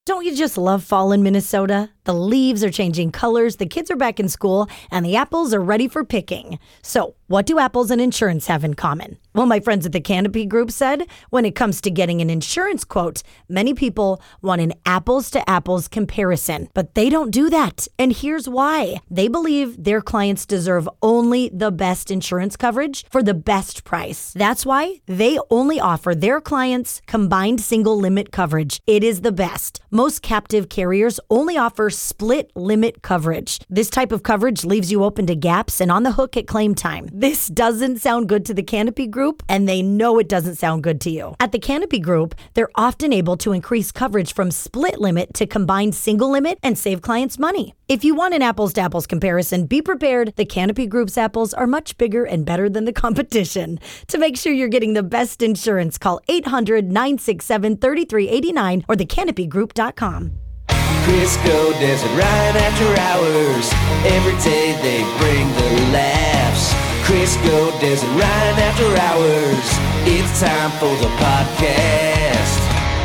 Don't you just love fall in Minnesota? The leaves are changing colors, the kids are back in school, and the apples are ready for picking. So, what do apples and insurance have in common? Well, my friends at the Canopy Group said when it comes to getting an insurance quote, many people want an apples-to-apples comparison, but they don't do that. And here's why. They believe their clients deserve only the best insurance coverage for the best price. That's why they only offer their clients combined single limit coverage. It is the best. Most captive carriers only offer split limit coverage. This type of coverage leaves you open to gaps and on the hook at claim time. This doesn't sound good to the Canopy Group, and they know it doesn't sound good to you. At the Canopy Group, they're often able to increase coverage from split limit to combined single limit and save clients money. If you want an apples-to-apples comparison, be prepared. The Canopy Group's apples are much bigger and better than the competition. To make sure you're getting the best insurance, call 800-967-3389 or thecanopygroup.com. Crisco Desert Ryan after hours. Every day they bring the laughs. Crisco Desert Ryan after hours. It's time for the podcast.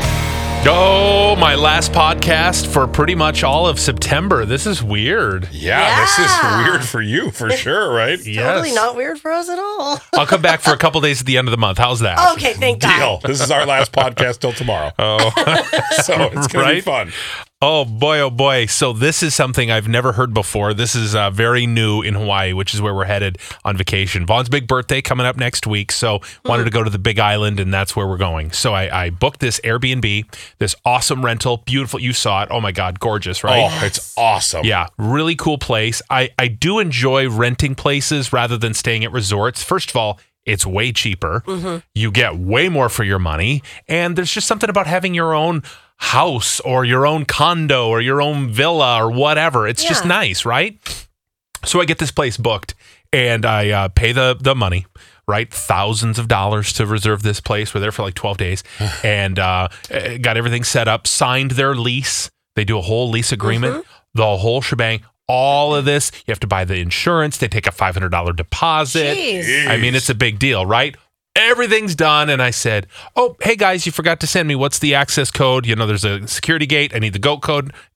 Oh, my last podcast for pretty much all of September. This is weird. Yeah, this is weird for you, for sure, right? Totally not weird for us at all. I'll come back for a couple days at the end of the month. How's that? Okay, thank God. Deal. This is our last podcast till tomorrow. Oh, So it's going to be fun. Oh boy. So this is something I've never heard before. This is very new in Hawaii, which is where we're headed on vacation. Vaughn's big birthday coming up next week. So wanted to go to the Big Island, and that's where we're going. So I booked this Airbnb, this awesome rental. Beautiful. You saw it. Oh my God. Gorgeous, right? Oh, it's awesome. Yeah. Really cool place. I do enjoy renting places rather than staying at resorts. First of all, it's way cheaper. You get way more for your money. And there's just something about having your own house or your own condo or your own villa or whatever. It's just nice, right? So I get this place booked and I pay the money, right? Thousands of dollars to reserve this place. We're there for like 12 days and got everything set up, signed their lease. They do a whole lease agreement, the whole shebang. All of this, you have to buy the insurance. They take a $500 deposit. Jeez. I mean, it's a big deal, right? Everything's done. And I said, oh, hey guys, you forgot to send me, what's the access code? You know, there's a security gate. I need the the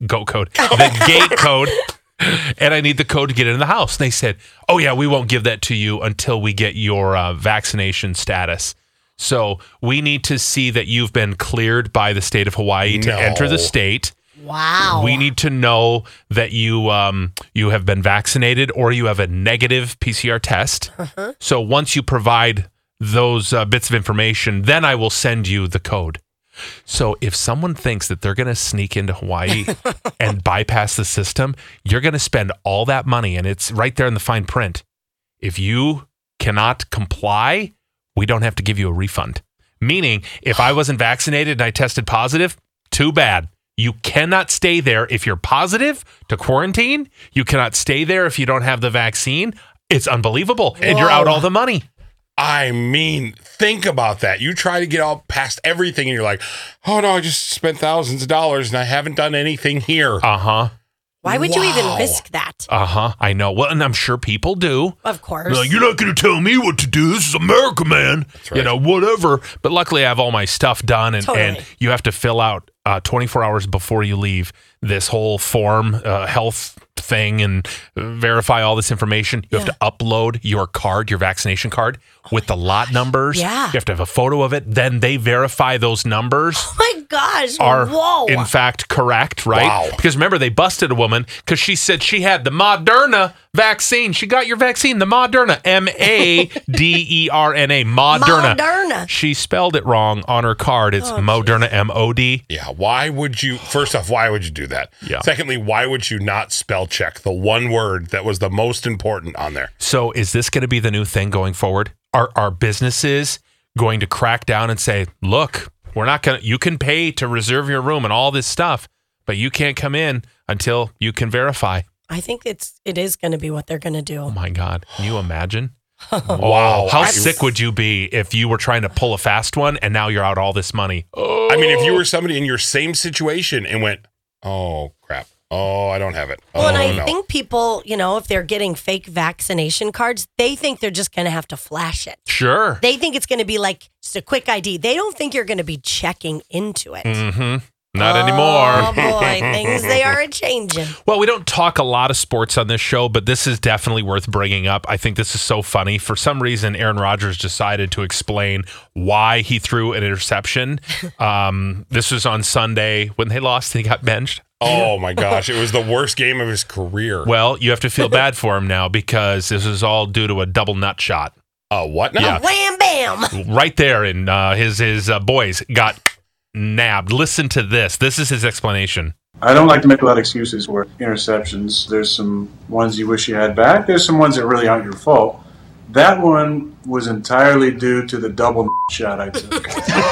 gate code. And I need the code to get into the house. And they said, oh yeah, we won't give that to you until we get your vaccination status. So we need to see that you've been cleared by the state of Hawaii to enter the state. Wow. We need to know that you have been vaccinated or you have a negative PCR test. So once you provide those bits of information, then I will send you the code. So if someone thinks that they're going to sneak into Hawaii and bypass the system, you're going to spend all that money, and it's right there in the fine print. If you cannot comply, we don't have to give you a refund. Meaning, if I wasn't vaccinated and I tested positive, too bad. You cannot stay there if you're positive to quarantine. You cannot stay there if you don't have the vaccine. It's unbelievable. And you're out all the money. I mean, think about that. You try to get all past everything and you're like, oh no, I just spent thousands of dollars and I haven't done anything here. Why would you even risk that? I know. Well, and I'm sure people do. Of course. They're like, you're not going to tell me what to do. This is America, man. Right. You know, whatever. But luckily, I have all my stuff done, and, Totally. and you have to fill out 24 hours before you leave this whole form, health thing, and verify all this information. You have to upload your card, your vaccination card, with the lot numbers. Yeah. You have to have a photo of it. Then they verify those numbers. Oh my gosh. Are Whoa. in fact correct, right? Wow. Because remember, they busted a woman because she said she had the Moderna vaccine. She got your vaccine, the Moderna, Maderna, Moderna. She spelled it wrong on her card. It's Moderna, MOD. Yeah, why would you, first off, why would you do that? Yeah. Secondly, why would you not spell check the one word that was the most important on there? So is this going to be the new thing going forward? Are businesses going to crack down and say, look, we're not going to, you can pay to reserve your room and all this stuff, but you can't come in until you can verify? I think it is going to be what they're going to do. Oh my God. Can you imagine? Wow. How sick would you be if you were trying to pull a fast one and now you're out all this money? I mean, if you were somebody in your same situation and went, oh, crap. Oh, I don't have it. Well, and Oh, I no. think people, you know, if they're getting fake vaccination cards, they think they're just going to have to flash it. Sure. They think it's going to be like just a quick ID. They don't think you're going to be checking into it. Mm-hmm. Not Oh anymore. boy, things they are changing. Well, we don't talk a lot of sports on this show, but this is definitely worth bringing up. I think this is so funny. For some reason, Aaron Rodgers decided to explain why he threw an interception. This was on Sunday when they lost and he got benched. Oh my gosh, it was the worst game of his career. Well, you have to feel bad for him now because this is all due to a double nut shot. What now? Yeah. Wham bam. Right there, and his boys got nabbed. Listen to this. This is his explanation. I don't like to make a lot of excuses for interceptions. There's some ones you wish you had back. There's some ones that really aren't your fault. That one was entirely due to the double shot I took.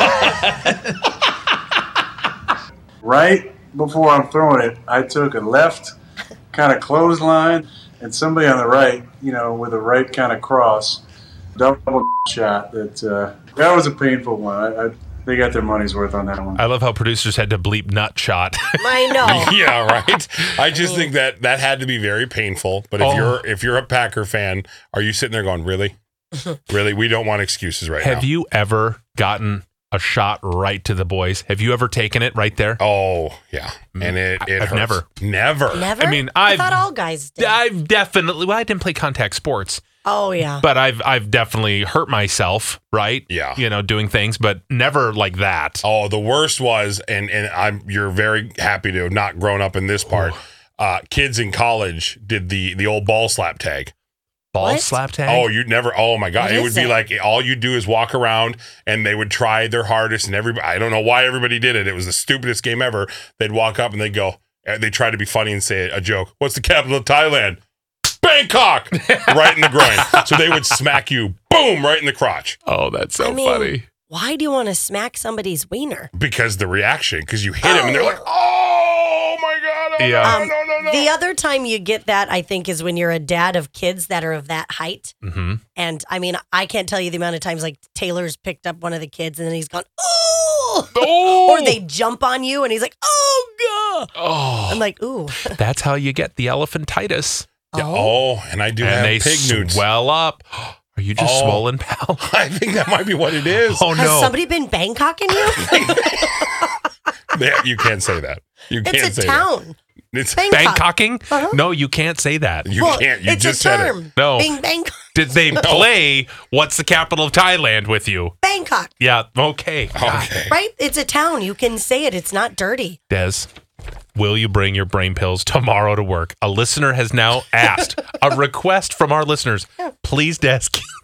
Right before I'm throwing it, I took a left kind of clothesline and somebody on the right, with a right kind of cross, double shot. That was a painful one. They got their money's worth on that one. I love how producers had to bleep nut shot. I know. Yeah, right. I just think that had to be very painful. But if you're a Packer fan, are you sitting there going, really? Really? We don't want excuses right now. Have you ever gotten a shot right to the boys? Have you ever taken it right there? Oh, yeah. And it I've hurts. never. Never? I mean, I thought all guys did. I've definitely. Well, I didn't play contact sports, Oh yeah. but I've definitely hurt myself. Right? Yeah. Doing things, but never like that. Oh, the worst was, and you're very happy to have not grown up in this part. Kids in college did the old ball slap tag. Ball What? slap tag. Oh, you'd never. Oh my God! What It would is be it? like all you do is walk around, and they would try their hardest, and everybody. I don't know why everybody did it. It was the stupidest game ever. They'd walk up and they'd go. They try to be funny and say a joke. What's the capital of Thailand? Bangkok. Right in the groin. So they would smack you. Boom! Right in the crotch. Oh, that's so I mean, funny. Why do you want to smack somebody's wiener? Because the reaction. Because you hit them, and they're like, "Oh my God! Oh, Yeah. no!" The other time you get that, I think, is when you're a dad of kids that are of that height. Mm-hmm. And I mean, I can't tell you the amount of times like Taylor's picked up one of the kids and then he's gone, ooh! Or they jump on you and he's like, oh, God. Oh, I'm like, ooh. that's how you get the elephantitis. Yeah, and I do And have they pig newts. swell up. Are you just Oh. swollen, pal? I think that might be what it is. Oh, Has no. somebody been Bangkoking you? You can't say that. You can't It's say a town. that. It's Bangkok. Bangkocking? Uh-huh. No, you can't say that. you Well, can't. You it's just a said term. it. No. Being Bangkok. Did they play What's the Capital of Thailand with you? Bangkok. Yeah, okay. Okay. Right? It's a town. You can say it. It's not dirty. Des, will you bring your brain pills tomorrow to work? A listener has now asked, a request from our listeners. Please, Des,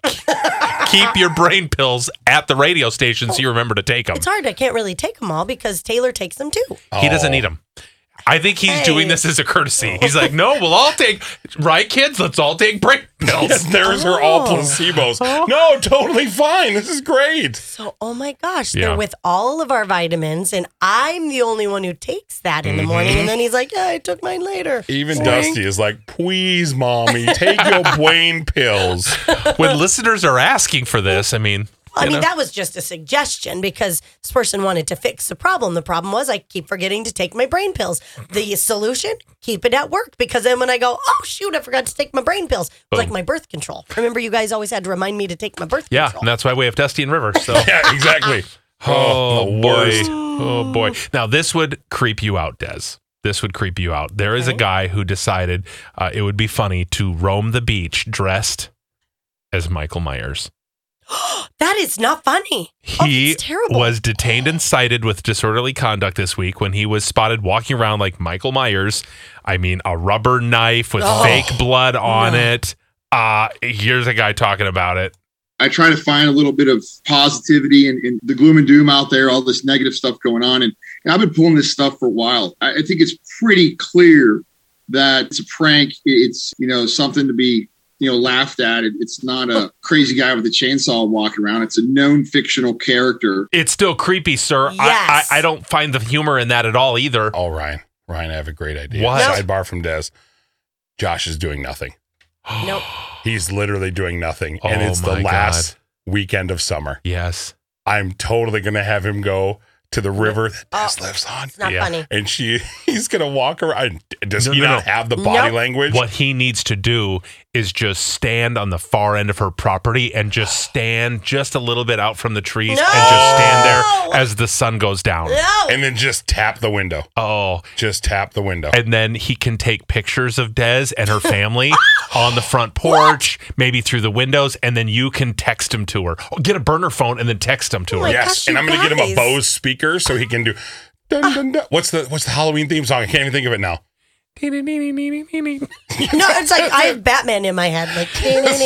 keep your brain pills at the radio station so you remember to take them. It's hard. I can't really take them all because Taylor takes them too. He doesn't need them. I think he's doing this as a courtesy. He's like, no, we'll all take, right, kids? Let's all take brain pills. Yes, theirs are all placebos. No, totally fine. This is great. So, oh my gosh, Yeah. they're with all of our vitamins, and I'm the only one who takes that in the morning. And then he's like, yeah, I took mine later. Even Wink. Dusty is like, please, mommy, take your brain pills. When listeners are asking for this, I mean, I mean, that was just a suggestion because this person wanted to fix the problem. The problem was I keep forgetting to take my brain pills. The solution, keep it at work because then when I go, oh, shoot, I forgot to take my brain pills. It's like my birth control. Remember, you guys always had to remind me to take my birth yeah, control. and that's why we have Dusty and River. So. Yeah, exactly. Oh, the boy. worst. Oh, boy. Now, this would creep you out, Des. This would creep you out. There is a guy who decided it would be funny to roam the beach dressed as Michael Myers. That is not funny. He it's terrible. was detained and cited with disorderly conduct this week when he was spotted walking around like Michael Myers. I mean, a rubber knife with fake blood on it. Here's a guy talking about it. I try to find a little bit of positivity in the gloom and doom out there, all this negative stuff going on. And I've been pulling this stuff for a while. I think it's pretty clear that it's a prank. It's, something to be, laughed at. It's not a crazy guy with a chainsaw walking around. It's a known fictional character. It's still creepy, sir. Yes. I don't find the humor in that at all either. Oh, Ryan, I have a great idea. What? Sidebar from Des. Josh is doing nothing. Nope. He's literally doing nothing. Oh, And it's the my last weekend of summer. Yes. I'm totally going to have him go to the river that Des lives on. It's not Yeah. funny. And he's going to walk around. Does No, he no, not no. have the body Nope. language? What he needs to do is just stand on the far end of her property and just stand just a little bit out from the trees and just stand there as the sun goes down. No. And then just tap the window. Oh, Just tap the window. and then he can take pictures of Des and her family on the front porch, maybe through the windows, and then you can text him to her. Get a burner phone and then text him to Oh her. my Yes, gosh, and you I'm going to get him a guys. Bose speaker so he can do. Dun, dun, dun. What's the Halloween theme song? I can't even think of it now. No, it's like I have Batman in my head. Like,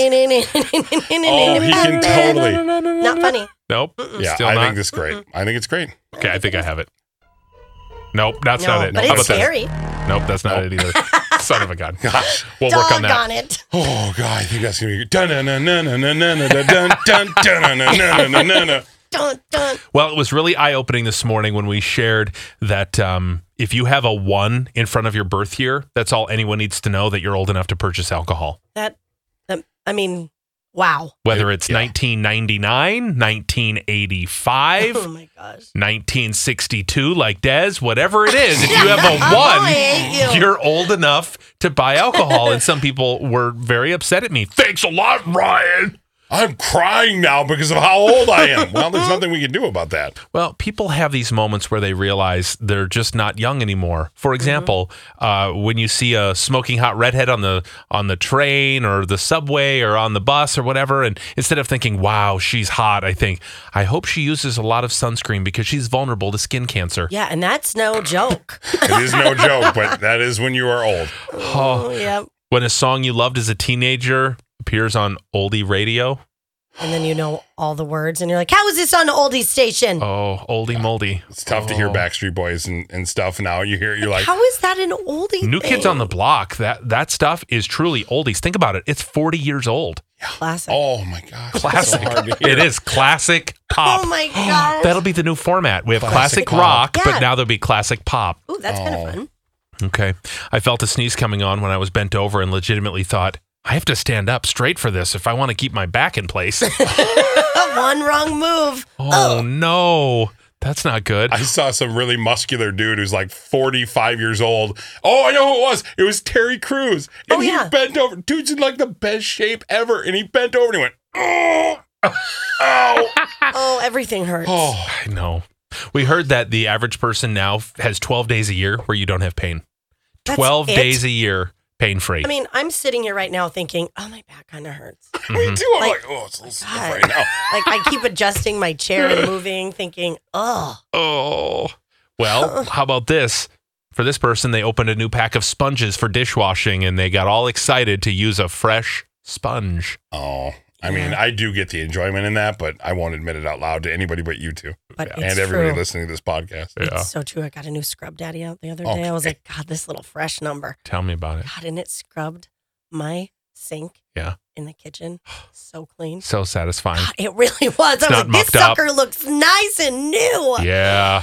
Oh, he can totally. not funny. Nope. Yeah, Still I not. think this is great. I think it's great. Okay, I think I have it. Nope, that's No, not it. but How it's about scary. that? Nope, that's not it either. Son of a gun. Gosh. We'll work on that. Doggone it. Oh God, I think that's gonna be dun dun dun dun dun dun dun dun dun dun dun dun dun dun dun. Dun, dun. Well, it was really eye-opening this morning when we shared that if you have a 1 in front of your birth year, that's all anyone needs to know, that you're old enough to purchase alcohol. I mean, wow. Whether it's Yeah. 1999, 1985, Oh my gosh. 1962, like Des, whatever it is, if you have I a hate 1, you. you're old enough to buy alcohol. And some people were very upset at me. Thanks a lot, Ryan. I'm crying now because of how old I am. Well, there's nothing we can do about that. Well, people have these moments where they realize they're just not young anymore. For example, when you see a smoking hot redhead on the train or the subway or on the bus or whatever, and instead of thinking, wow, she's hot, I think, I hope she uses a lot of sunscreen because she's vulnerable to skin cancer. Yeah, and that's no joke. It is no joke, but that is when you are old. Oh, yeah. When a song you loved as a teenager appears on oldie radio, And then you know all the words, and you're like, how is this on the oldie station? oh, oldie moldy. It's tough to hear Backstreet Boys and stuff now. You're like, How is that an oldie New thing? Kids on the Block, that stuff is truly oldies. Think about it. It's 40 years old. Classic. oh my gosh, Classic. So hard to hear. It is classic pop. Oh my gosh. That'll be the new format. We have Classic classic rock, pop. but Yeah. now there'll be classic pop. Ooh, that's kind Oh. of fun. Okay. I felt a sneeze coming on when I was bent over and legitimately thought, I have to stand up straight for this if I want to keep my back in place. One wrong move. Oh, no. That's not good. I saw some really muscular dude who's like 45 years old. Oh, I know who it was. It was Terry Crews. And Oh, he yeah. bent over. Dude's in like the best shape ever. And he bent over and he went, oh, oh, Oh, everything hurts. oh. I know. We heard that the average person now has 12 days a year where you don't have pain. That's 12 it? days a year pain free. I mean, I'm sitting here right now thinking, oh, my back kind of hurts. Me too. I'm Like- like, oh, it's a little stiff God. right now. Like, I keep adjusting my chair and moving, thinking, oh. Oh, well, how about this? For this person, they opened a new pack of sponges for dishwashing and they got all excited to use a fresh sponge. Oh, I mean, I do get the enjoyment in that, but I won't admit it out loud to anybody but you two But it's and everybody true. listening to this podcast. Yeah. It's so true. I got a new Scrub Daddy out the other day. I was Okay. like, God, this little fresh number. Tell me about it. God, and it scrubbed my sink Yeah. in the kitchen. So clean. So satisfying. God, it really was. I was not like, this mucked up. sucker looks nice and new. Yeah.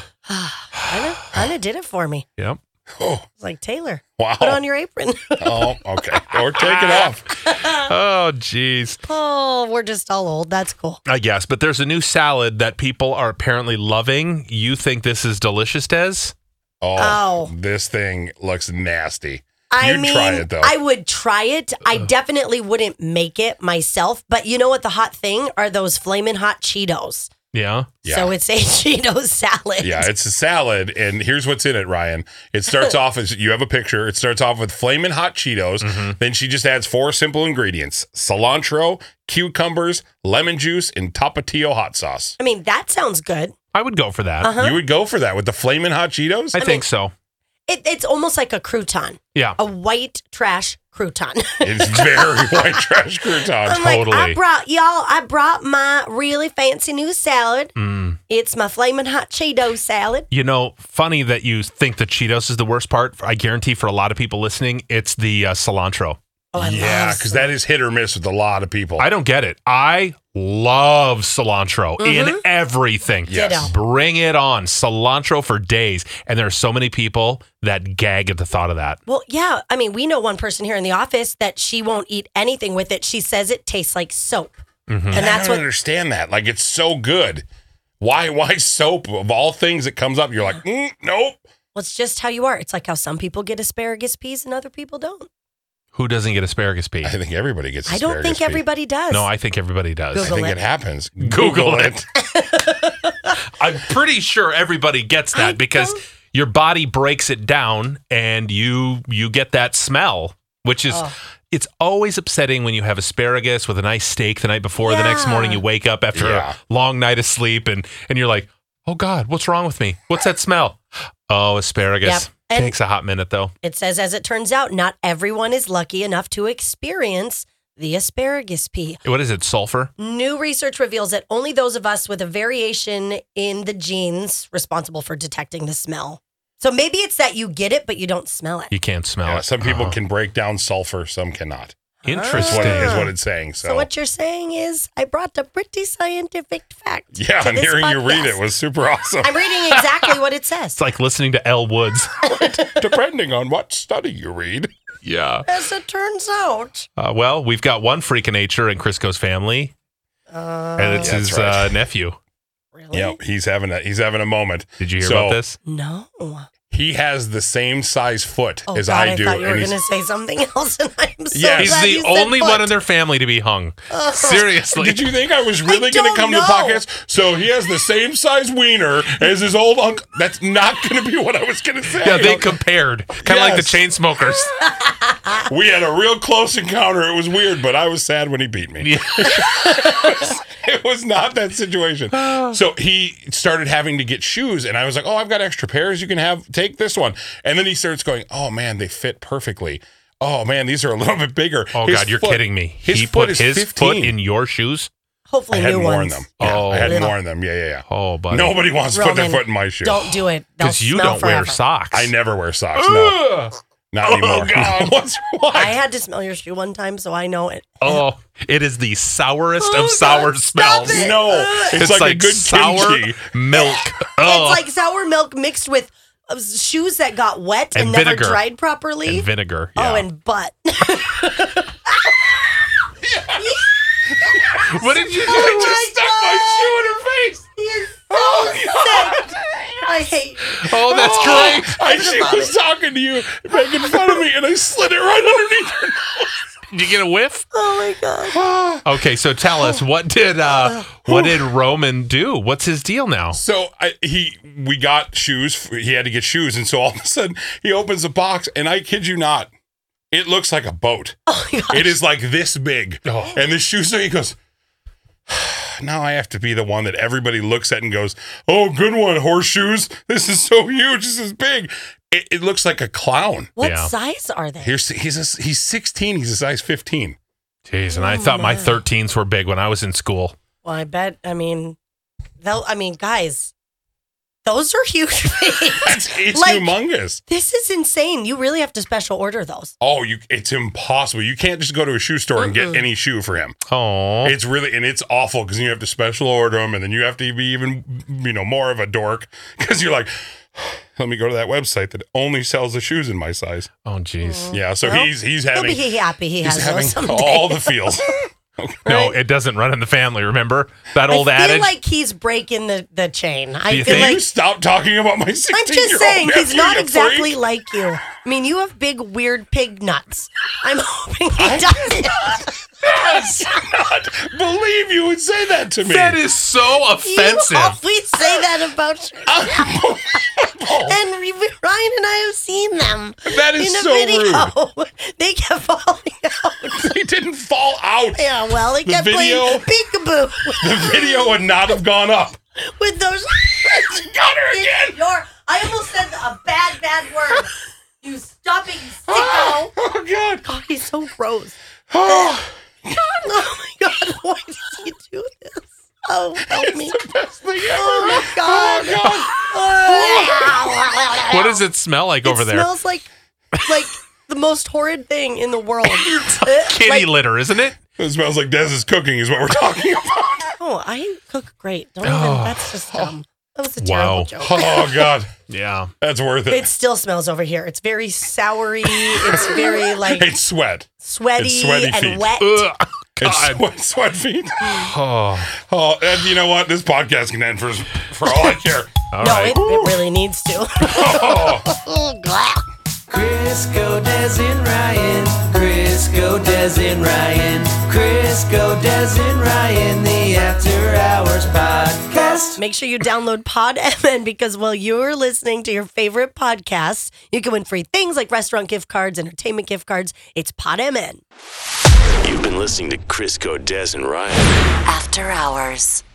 Anna did it for me. Yep. Oh, I was like, Taylor, wow. put on your apron. Oh, okay. Or take it off. Oh, geez. Oh, we're just all old. That's cool. I guess. But there's a new salad that people are apparently loving. You think this is delicious, Des? Oh. This thing looks nasty. I You'd mean, try it, though. I would try it. I definitely wouldn't make it myself. But you know what? The hot thing are those flaming hot Cheetos. Yeah. Yeah. So it's a Cheetos salad. Yeah, it's a salad, and here's what's in it, Ryan. It starts off as you have a picture. It starts off with flaming hot Cheetos. Mm-hmm. Then she just adds 4 simple ingredients: cilantro, cucumbers, lemon juice, and Tapatio hot sauce. I mean, that sounds good. I would go for that. Uh-huh. You would go for that with the flaming hot Cheetos? I think so. It's almost like a crouton, Yeah. a white trash crouton. It's very white trash crouton. I'm like, Totally. I brought my really fancy new salad. Mm. It's my flaming hot Cheetos salad. You know, funny that you think the Cheetos is the worst part. I guarantee for a lot of people listening, it's the cilantro. Oh, I Yeah, love because that is hit or miss with a lot of people. I don't get it. I love cilantro in everything. Yes. Ditto. Bring it on. Cilantro for days. And there are so many people that gag at the thought of that. Well, yeah. I mean, we know one person here in the office that she won't eat anything with it. She says it tastes like soap. Mm-hmm. And I that's don't what understand that. Like, it's so good. Why soap? Of all things that comes up, you're like, nope. Well, it's just how you are. It's like how some people get asparagus peas and other people don't. Who doesn't get asparagus pea? I think everybody gets I asparagus don't think pea. everybody does. No, I think everybody does. I Google think it. it happens. Google it. I'm pretty sure everybody gets that because your body breaks it down and you get that smell, which is it's always upsetting when you have asparagus with a nice steak the night before. The next Yeah. morning you wake up after a long night of sleep and you're like, oh God, what's wrong with me? What's that smell? Oh, asparagus. Yep. And- Takes a hot minute though. It says, as it turns out, not everyone is lucky enough to experience the asparagus pea. What is it? Sulfur? New research reveals that only those of us with a variation in the genes responsible for detecting the smell. So maybe it's that you get it, but you don't smell it. You can't smell Yeah, it. some people can break down sulfur, some cannot. Interesting. Is what it's saying. So what you're saying is I brought a pretty scientific fact. Yeah, to and this hearing you read podcast. it was super awesome. I'm reading exactly what it says. It's like listening to Elle Woods. Depending on what study you read. Yeah. As it turns out. Well, we've got one freak of nature in Crisco's family, and it's Yeah, his that's right. nephew. Really? Yep, he's having a moment. Did you hear So, about this? No. He has the same size foot Oh, as God, I do. thought you were and going he's- to say something else, and I'm so Yes. He's glad the you said only one foot. in their family to be hung. Seriously. Did you think I was really I going to don't come to the know. podcast? So he has the same size wiener as his old uncle. That's not going to be what I was going to say. Yeah, they compared. Kind of like the Yes. chain smokers. We had a real close encounter. It was weird, but I was sad when he beat me. It was not that situation. So he started having to get shoes, and I was like, "Oh, I've got extra pairs. You can have. Take this one." And then he starts going, "Oh man, they fit perfectly. Oh man, these are a little bit bigger." Oh, His God, you're foot- kidding me. His He foot put is his 15. foot in your shoes? I Hopefully hadn't new worn ones. them. Yeah, Oh. I hadn't Little. worn them. Yeah. Oh, buddy. Nobody wants to put their Roman, foot in my shoe. Don't do it. They'll Because you smell don't wear forever. socks. I never wear socks. No, not anymore. God. Why? I had to smell your shoe one time, so I know it. Oh, it is the sourest Oh, of sour God, stop smells. it. No, it's like a good sour kimchi. milk. Oh, It's like sour milk mixed with shoes that got wet and, And never vinegar. dried properly. and vinegar. Oh, Yeah. and butt. What did you do? Oh, Just my stuck my shoe in her face. You're so sick. I hate you. Oh, that's great. She was talking to you, making fun of me, and I slid it right underneath her nose. Did you get a whiff? Oh my God. Okay, so tell us what did Roman do? What's his deal now? So we got shoes. He had to get shoes, and so all of a sudden he opens the box, and I kid you not, it looks like a boat. Oh my God. It is like this big, Oh. and the shoes. So he goes. Now I have to be the one that everybody looks at and goes, "Oh, good one, horseshoes. This is so huge. This is big." It looks like a clown. What Yeah. size are they? He's 16. He's a size 15. Jeez, and I thought my 13s were big when I was in school. Well, I bet. Guys, those are huge feet. It's Like- humongous. This is insane. You really have to special order those. Oh, it's impossible. You can't just go to a shoe store and get any shoe for him. Oh, It's really, and it's awful because you have to special order them, and then you have to be even, more of a dork because you're like, let me go to that website that only sells the shoes in my size. oh, jeez. Yeah, so Well, he's He'll having be happy he he's has having those someday. all the feels. No, it doesn't run in the family. Remember that old I feel adage? like he's breaking the chain. I you feel think? Can you like stop talking about my 16-year-old I'm just saying he's nephew, not you exactly freak? like you. I mean, you have big, weird pig nuts. I'm hoping he doesn't. Does not believe you would say that to me. that is so offensive. You always say that about your and Ryan and I have seen them. That is in a so video. They kept falling out. He didn't fall out. Yeah, well, he The kept video- playing peekaboo The video would not have gone up. with those. Got her again. I almost said a bad word. You stopping sicko. Oh, God. God, he's so gross. Oh, Oh my God, why did you do this? Oh, help me. it's the best thing ever. Oh my God. Oh, God. What does it smell like over It there? smells like the most horrid thing in the world. Kitty Like- litter, isn't it? It smells like Dez's cooking is what we're talking about. Oh, I cook great. Don't even. That's just dumb. That was a Wow. terrible joke. Oh, God. Yeah. That's worth it. It still smells over here. It's very soury. It's very like It's sweat. sweaty, it's sweaty and feet. wet. Ugh. And sweat feet. Oh, And you know what? This podcast can end for all I care. all No, right. it really needs to. Crisco, Des, and Ryan. Crisco, Des, and Ryan. Crisco, Des, and Ryan. The After Hours Podcast. Make sure you download PodMN because while you're listening to your favorite podcasts, you can win free things like restaurant gift cards, entertainment gift cards. It's PodMN. You've been listening to Crisco, Des, and Ryan. After Hours.